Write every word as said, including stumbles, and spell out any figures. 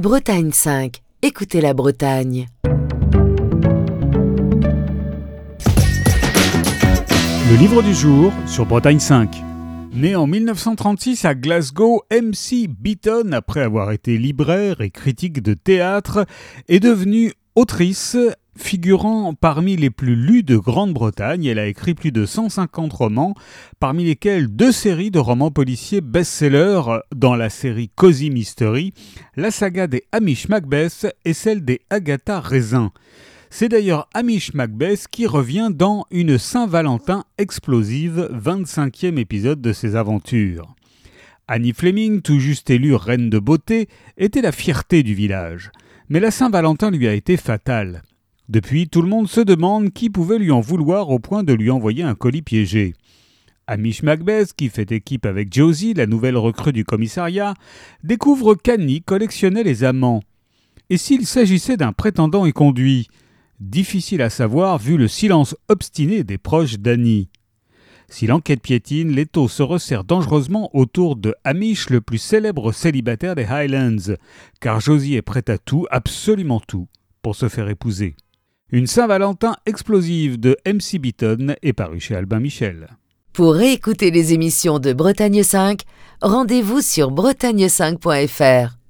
Bretagne cinq. Écoutez la Bretagne. Le livre du jour sur Bretagne cinq. Né en mille neuf cent trente-six à Glasgow, M C Beaton, après avoir été libraire et critique de théâtre, est devenue autrice, figurant parmi les plus lus de Grande-Bretagne. Elle a écrit plus de cent cinquante romans, parmi lesquels deux séries de romans policiers best-sellers dans la série Cozy Mystery, la saga des Hamish Macbeth et celle des Agatha Raisin. C'est d'ailleurs Hamish Macbeth qui revient dans Une Saint-Valentin explosive, vingt-cinquième épisode de ses aventures. Annie Fleming, tout juste élue reine de beauté, était la fierté du village. Mais la Saint-Valentin lui a été fatale. Depuis, tout le monde se demande qui pouvait lui en vouloir au point de lui envoyer un colis piégé. Hamish Macbeth, qui fait équipe avec Josie, la nouvelle recrue du commissariat, découvre qu'Annie collectionnait les amants. Et s'il s'agissait d'un prétendant éconduit ? Difficile à savoir vu le silence obstiné des proches d'Annie. Si l'enquête piétine, l'étau se resserre dangereusement autour de Hamish, le plus célèbre célibataire des Highlands, car Josie est prête à tout, absolument tout, pour se faire épouser. Une Saint-Valentin explosive de M C Beaton est parue chez Albin Michel. Pour réécouter les émissions de Bretagne cinq, rendez-vous sur bretagne cinq point f r.